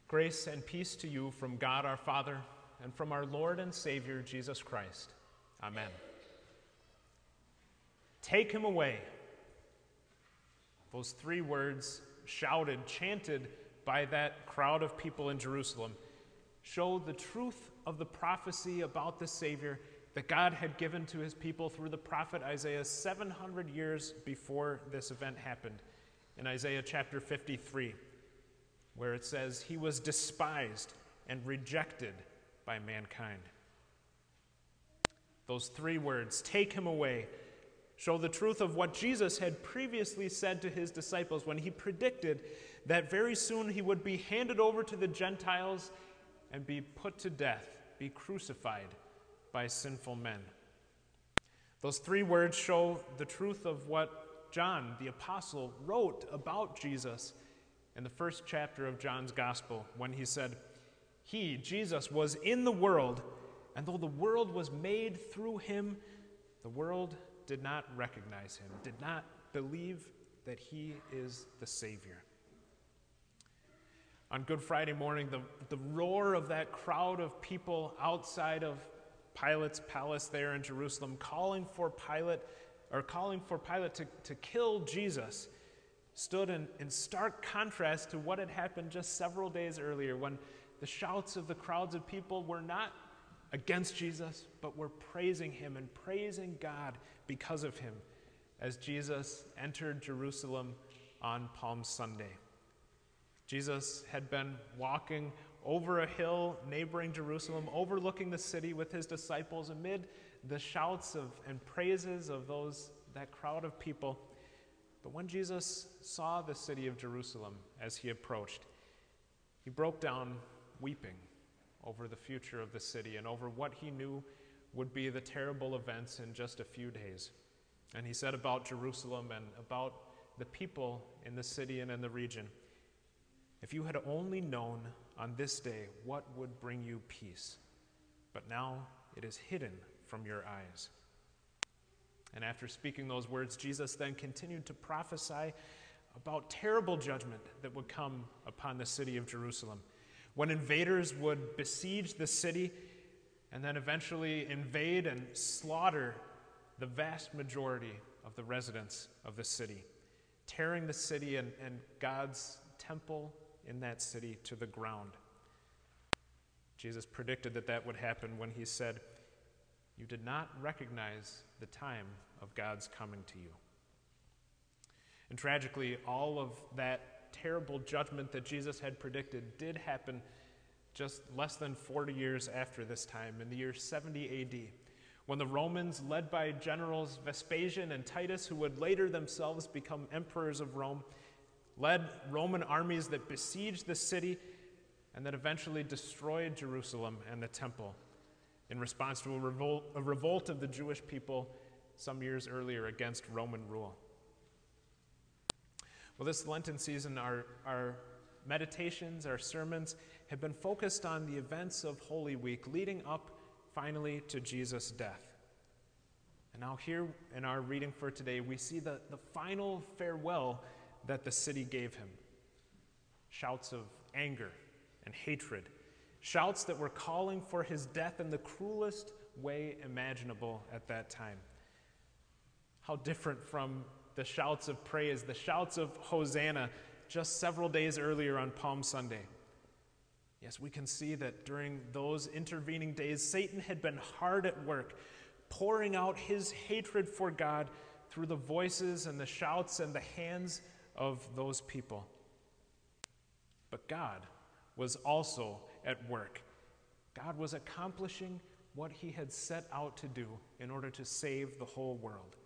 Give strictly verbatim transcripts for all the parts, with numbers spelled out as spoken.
Grace and peace to you from God our Father and from our Lord and Savior Jesus Christ. Amen. Take him away. Those three words, shouted, chanted by that crowd of people in Jerusalem, show the truth of the prophecy about the Savior that God had given to his people through the prophet Isaiah seven hundred years before this event happened, in Isaiah chapter fifty-three, where it says, "He was despised and rejected by mankind." Those three words, "take him away," show the truth of what Jesus had previously said to his disciples when he predicted that very soon he would be handed over to the Gentiles and be put to death, be crucified by sinful men. Those three words show the truth of what John, the apostle, wrote about Jesus in the first chapter of John's gospel when he said, "He, Jesus, was in the world, and though the world was made through him, the world did not recognize him, did not believe that he is the Savior." On Good Friday morning, the, the roar of that crowd of people outside of Pilate's palace there in Jerusalem, calling for Pilate, or calling for Pilate to, to kill Jesus, stood in, in stark contrast to what had happened just several days earlier, when the shouts of the crowds of people were not against Jesus, but were praising him and praising God because of him as Jesus entered Jerusalem on Palm Sunday. Jesus had been walking over a hill neighboring Jerusalem, overlooking the city with his disciples amid the shouts of and praises of those that crowd of people. But when Jesus saw the city of Jerusalem as he approached, he broke down weeping over the future of the city and over what he knew would be the terrible events in just a few days. And he said about Jerusalem and about the people in the city and in the region, "If you had only known on this day what would bring you peace, but now it is hidden from your eyes." And after speaking those words, Jesus then continued to prophesy about terrible judgment that would come upon the city of Jerusalem, when invaders would besiege the city and then eventually invade and slaughter the vast majority of the residents of the city, tearing the city and, and God's temple in that city to the ground. Jesus predicted that that would happen when he said, "You did not recognize the time of God's coming to you." And tragically, all of that terrible judgment that Jesus had predicted did happen just less than forty years after this time, in the year seventy A D, when the Romans, led by generals Vespasian and Titus, who would later themselves become emperors of Rome, led Roman armies that besieged the city and that eventually destroyed Jerusalem and the temple in response to a revolt, a revolt of the Jewish people some years earlier against Roman rule. Well, this Lenten season, our, our meditations, our sermons have been focused on the events of Holy Week leading up finally to Jesus' death. And now here in our reading for today, we see the, the final farewell that the city gave him. Shouts of anger and hatred. Shouts that were calling for his death in the cruelest way imaginable at that time. How different from the shouts of praise, the shouts of Hosanna just several days earlier on Palm Sunday. Yes, we can see that during those intervening days, Satan had been hard at work, pouring out his hatred for God through the voices and the shouts and the hands of those people. But God was also at work. God was accomplishing what he had set out to do in order to save the whole world.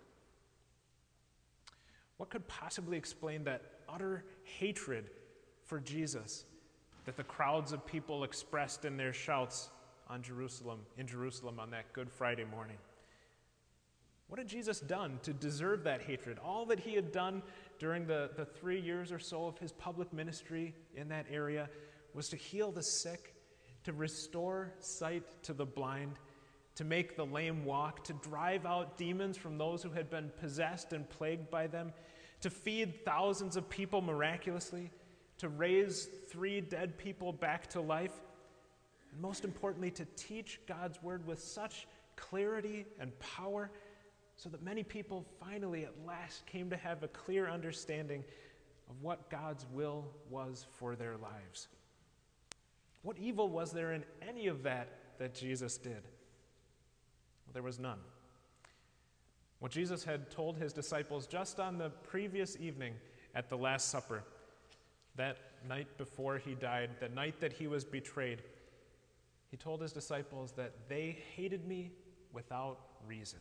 What could possibly explain that utter hatred for Jesus that the crowds of people expressed in their shouts on Jerusalem, in Jerusalem on that Good Friday morning? What had Jesus done to deserve that hatred? All that he had done during the, the three years or so of his public ministry in that area was to heal the sick, to restore sight to the blind, to make the lame walk, to drive out demons from those who had been possessed and plagued by them, to feed thousands of people miraculously, to raise three dead people back to life, and most importantly, to teach God's word with such clarity and power so that many people finally at last came to have a clear understanding of what God's will was for their lives. What evil was there in any of that that Jesus did? Well, there was none. What Jesus had told his disciples just on the previous evening at the Last Supper, that night before he died, the night that he was betrayed, he told his disciples that they hated me without reason.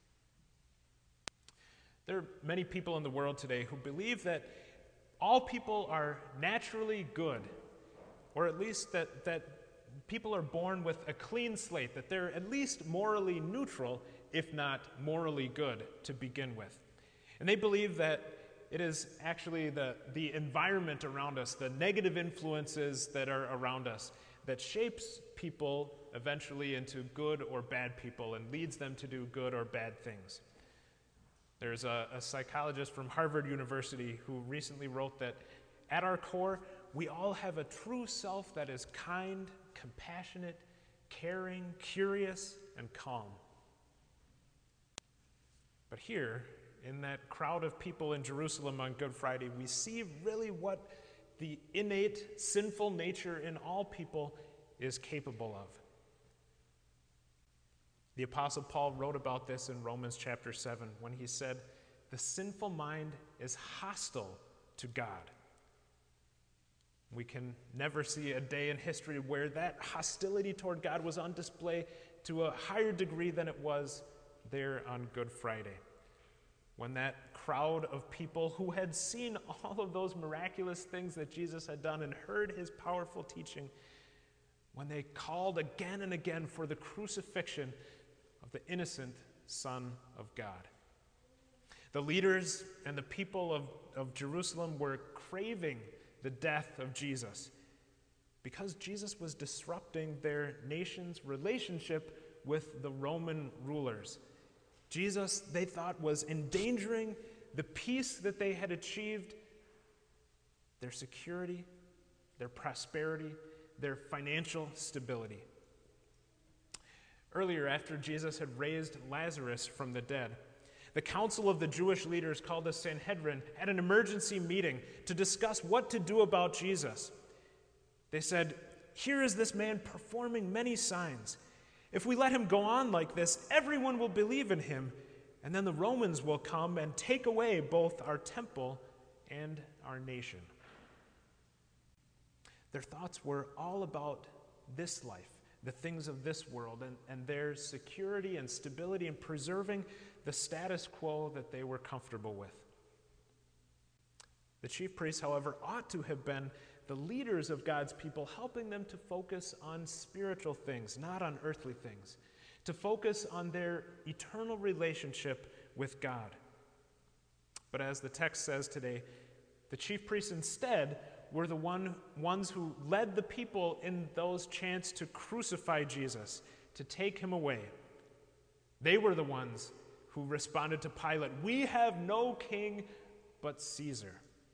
There are many people in the world today who believe that all people are naturally good, or at least that, that people are born with a clean slate, that they're at least morally neutral, if not morally good, to begin with. And they believe that it is actually the, the environment around us, the negative influences that are around us, that shapes people eventually into good or bad people and leads them to do good or bad things. There's a, a psychologist from Harvard University who recently wrote that at our core, we all have a true self that is kind, compassionate, caring, curious, and calm. But here, in that crowd of people in Jerusalem on Good Friday, we see really what the innate sinful nature in all people is capable of. The Apostle Paul wrote about this in Romans chapter seven when he said, "The sinful mind is hostile to God." We can never see a day in history where that hostility toward God was on display to a higher degree than it was there on Good Friday, when that crowd of people who had seen all of those miraculous things that Jesus had done and heard his powerful teaching, when they called again and again for the crucifixion of the innocent Son of God. The leaders and the people of, of Jerusalem were craving the death of Jesus because Jesus was disrupting their nation's relationship with the Roman rulers. Jesus, they thought, was endangering the peace that they had achieved, their security, their prosperity, their financial stability. Earlier, after Jesus had raised Lazarus from the dead, the council of the Jewish leaders called the Sanhedrin at an emergency meeting to discuss what to do about Jesus. They said, "Here is this man performing many signs. If we let him go on like this, everyone will believe in him, and then the Romans will come and take away both our temple and our nation." Their thoughts were all about this life, the things of this world, and, and their security and stability and preserving the status quo that they were comfortable with. The chief priests, however, ought to have been the leaders of God's people, helping them to focus on spiritual things, not on earthly things, to focus on their eternal relationship with God. But as the text says today, the chief priests instead were the one, ones who led the people in those chants to crucify Jesus, to take him away. They were the ones who responded to Pilate, "We have no king but Caesar."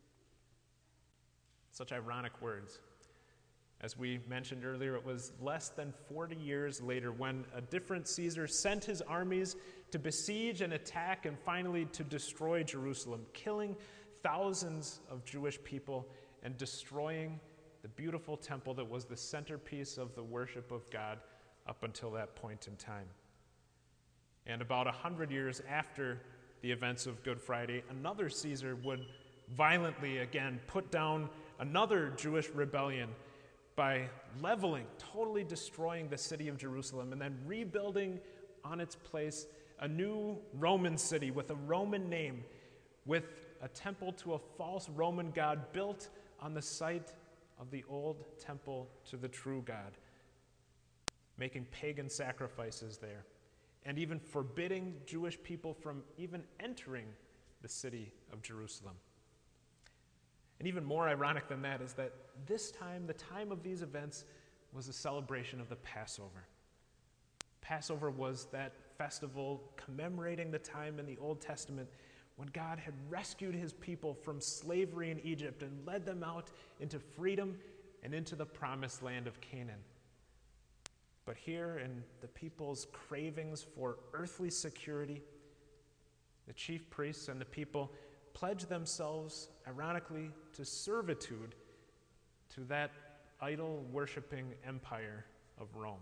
Such ironic words. As we mentioned earlier, it was less than forty years later when a different Caesar sent his armies to besiege and attack and finally to destroy Jerusalem, killing thousands of Jewish people and destroying the beautiful temple that was the centerpiece of the worship of God up until that point in time. And about a hundred years after the events of Good Friday, another Caesar would violently again put down another Jewish rebellion by leveling, totally destroying the city of Jerusalem, and then rebuilding on its place a new Roman city with a Roman name, with a temple to a false Roman god built on the site of the old temple to the true God, making pagan sacrifices there, and even forbidding Jewish people from even entering the city of Jerusalem. And even more ironic than that is that this time, the time of these events, was a celebration of the Passover. Passover was that festival commemorating the time in the Old Testament when God had rescued his people from slavery in Egypt and led them out into freedom and into the promised land of Canaan. But here, in the people's cravings for earthly security, the chief priests and the people pledged themselves, ironically, to servitude to that idol-worshiping empire of Rome.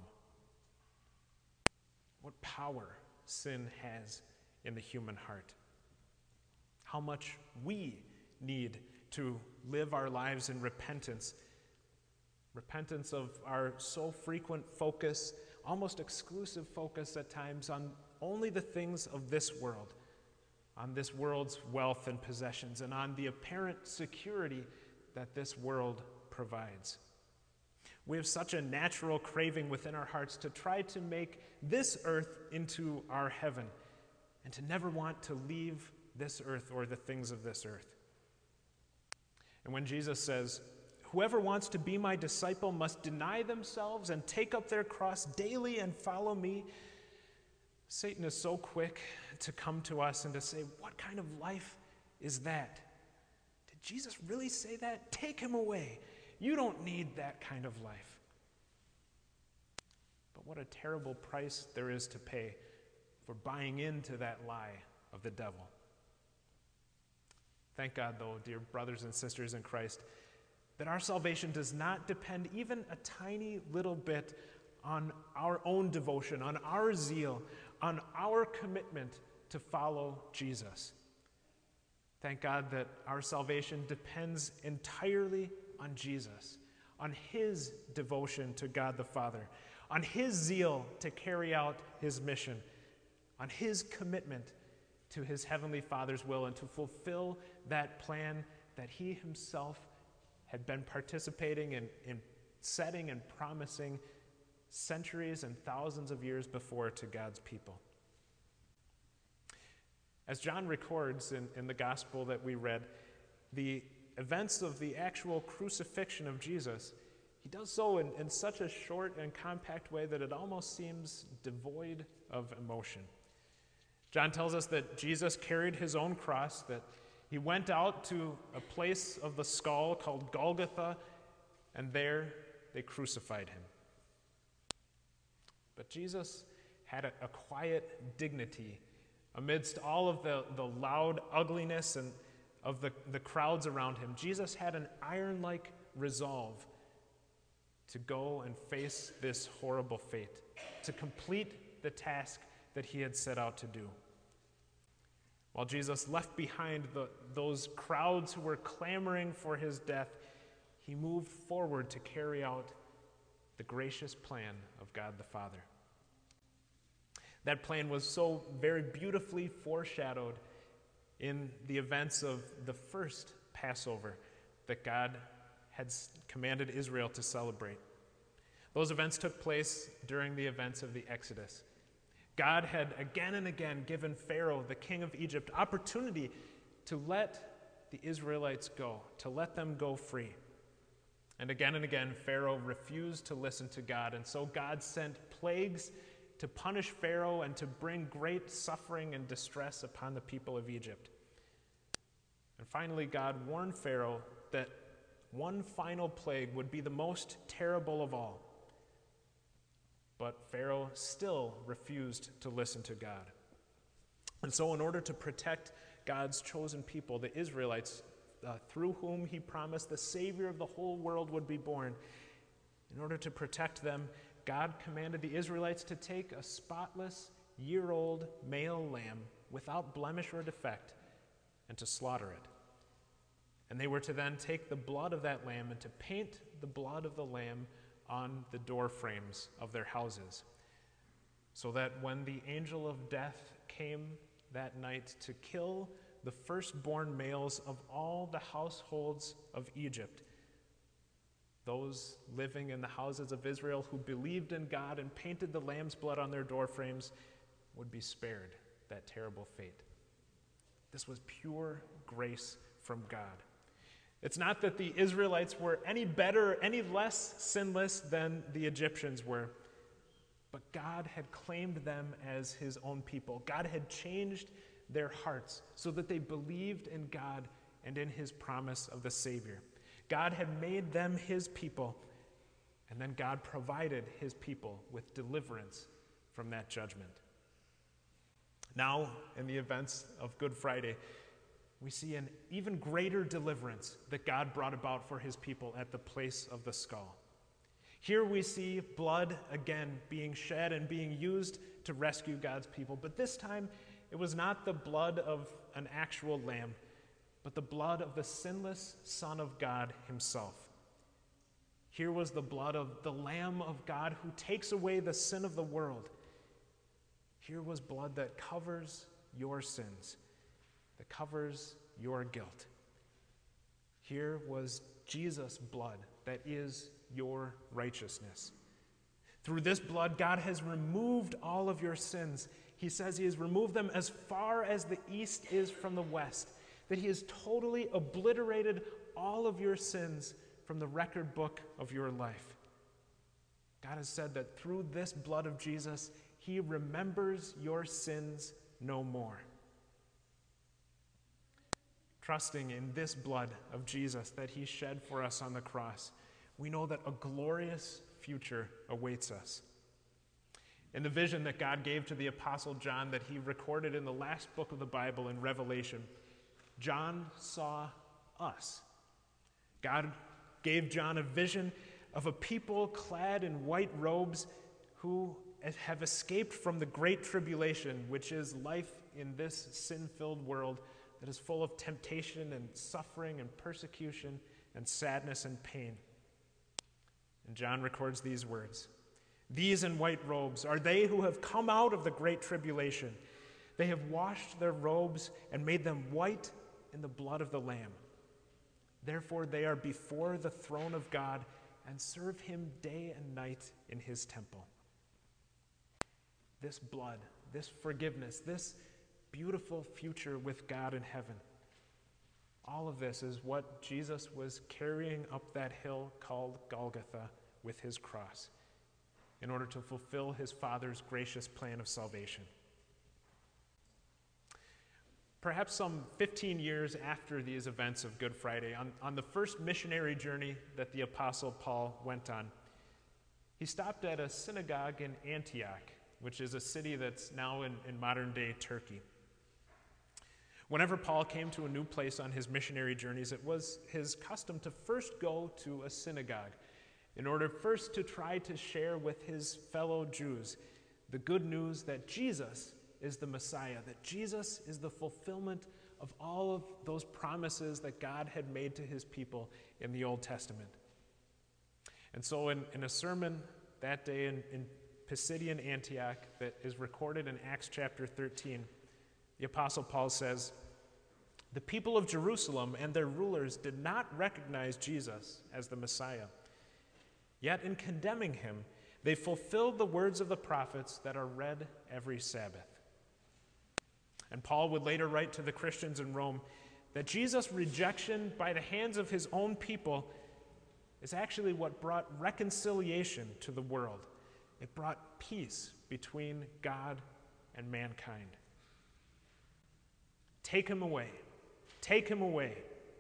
What power sin has in the human heart. How much we need to live our lives in repentance. Repentance of our so frequent focus, almost exclusive focus at times, on only the things of this world, on this world's wealth and possessions, and on the apparent security that this world provides. We have such a natural craving within our hearts to try to make this earth into our heaven, and to never want to leave this earth or the things of this earth. And when Jesus says, "Whoever wants to be my disciple must deny themselves and take up their cross daily and follow me," Satan is so quick to come to us and to say, "What kind of life is that? Did Jesus really say that? Take him away. You don't need that kind of life." But what a terrible price there is to pay for buying into that lie of the devil. Thank God, though, dear brothers and sisters in Christ, that our salvation does not depend even a tiny little bit on our own devotion, on our zeal, on our commitment to follow Jesus. Thank God that our salvation depends entirely on Jesus, on his devotion to God the Father, on his zeal to carry out his mission, on his commitment to his heavenly Father's will and to fulfill that plan that he himself had been participating in, in setting and promising centuries and thousands of years before to God's people. As John records in, in the gospel that we read, the events of the actual crucifixion of Jesus, he does so in, in such a short and compact way that it almost seems devoid of emotion. John tells us that Jesus carried his own cross, that he went out to a place of the skull called Golgotha, and there they crucified him. But Jesus had a, a quiet dignity amidst all of the, the loud ugliness and of the, the crowds around him. Jesus had an iron-like resolve to go and face this horrible fate, to complete the task that he had set out to do. While Jesus left behind the, those crowds who were clamoring for his death, he moved forward to carry out the gracious plan of God the Father. That plan was so very beautifully foreshadowed in the events of the first Passover that God had commanded Israel to celebrate. Those events took place during the events of the Exodus. God had again and again given Pharaoh, the king of Egypt, opportunity to let the Israelites go, to let them go free. And again and again, Pharaoh refused to listen to God, and so God sent plagues to punish Pharaoh and to bring great suffering and distress upon the people of Egypt. And finally, God warned Pharaoh that one final plague would be the most terrible of all. But Pharaoh still refused to listen to God. And so in order to protect God's chosen people, the Israelites, uh, through whom he promised the Savior of the whole world would be born, in order to protect them, God commanded the Israelites to take a spotless, year-old male lamb without blemish or defect and to slaughter it. And they were to then take the blood of that lamb and to paint the blood of the lamb on the door frames of their houses, so that when the angel of death came that night to kill the firstborn males of all the households of Egypt, those living in the houses of Israel who believed in God and painted the lamb's blood on their door frames would be spared that terrible fate. This was pure grace from God. It's not that the Israelites were any better, any less sinless than the Egyptians were, but God had claimed them as his own people. God had changed their hearts so that they believed in God and in his promise of the Savior. God had made them his people, and then God provided his people with deliverance from that judgment. Now, in the events of Good Friday, we see an even greater deliverance that God brought about for his people at the place of the skull. Here we see blood again being shed and being used to rescue God's people, but this time it was not the blood of an actual lamb, but the blood of the sinless Son of God himself. Here was the blood of the Lamb of God who takes away the sin of the world. Here was blood that covers your sins, that covers your guilt. Here was Jesus' blood that is your righteousness. Through this blood, God has removed all of your sins. He says he has removed them as far as the east is from the west, that he has totally obliterated all of your sins from the record book of your life. God has said that through this blood of Jesus, he remembers your sins no more. Trusting in this blood of Jesus that he shed for us on the cross, we know that a glorious future awaits us. In the vision that God gave to the Apostle John that he recorded in the last book of the Bible in Revelation, John saw us. God gave John a vision of a people clad in white robes who have escaped from the great tribulation, which is life in this sin-filled world that is full of temptation and suffering and persecution and sadness and pain. And John records these words: "These in white robes are they who have come out of the great tribulation. They have washed their robes and made them white in the blood of the Lamb. Therefore they are before the throne of God and serve him day and night in his temple." This blood, this forgiveness, this beautiful future with God in heaven, all of this is what Jesus was carrying up that hill called Golgotha with his cross in order to fulfill his Father's gracious plan of salvation. Perhaps some fifteen years after these events of Good Friday, on, on the first missionary journey that the Apostle Paul went on, he stopped at a synagogue in Antioch, which is a city that's now in, in modern-day Turkey. Whenever Paul came to a new place on his missionary journeys, it was his custom to first go to a synagogue in order first to try to share with his fellow Jews the good news that Jesus is the Messiah, that Jesus is the fulfillment of all of those promises that God had made to his people in the Old Testament. And so in, in a sermon that day in, in Pisidian Antioch that is recorded in Acts chapter thirteen, the Apostle Paul says, "The people of Jerusalem and their rulers did not recognize Jesus as the Messiah. Yet in condemning him, they fulfilled the words of the prophets that are read every Sabbath." And Paul would later write to the Christians in Rome that Jesus' rejection by the hands of his own people is actually what brought reconciliation to the world. It brought peace between God and mankind. Take him away. Take him away.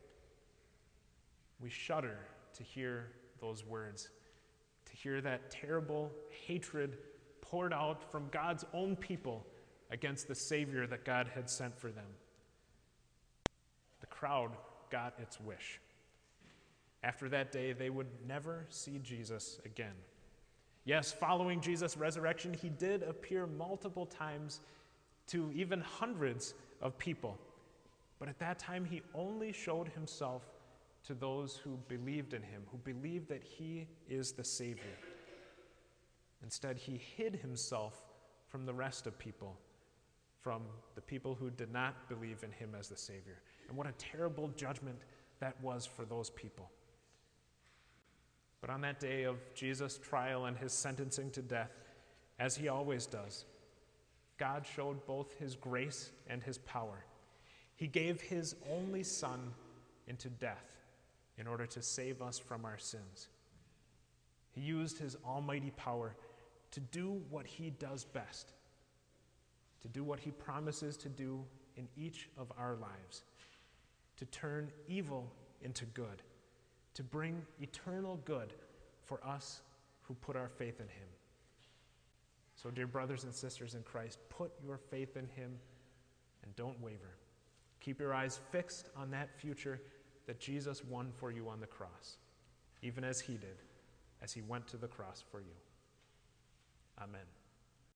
We shudder to hear those words, to hear that terrible hatred poured out from God's own people against the Savior that God had sent for them. The crowd got its wish. After that day, they would never see Jesus again. Yes, following Jesus' resurrection, he did appear multiple times to even hundreds of people. But at that time, he only showed himself to those who believed in him, who believed that he is the Savior. Instead, he hid himself from the rest of people, from the people who did not believe in him as the Savior. And what a terrible judgment that was for those people. But on that day of Jesus' trial and his sentencing to death, as he always does, God showed both his grace and his power. He gave his only Son into death in order to save us from our sins. He used his almighty power to do what he does best, to do what he promises to do in each of our lives, to turn evil into good, to bring eternal good for us who put our faith in him. So, dear brothers and sisters in Christ, put your faith in him and don't waver. Keep your eyes fixed on that future that Jesus won for you on the cross, even as he did, as he went to the cross for you. Amen.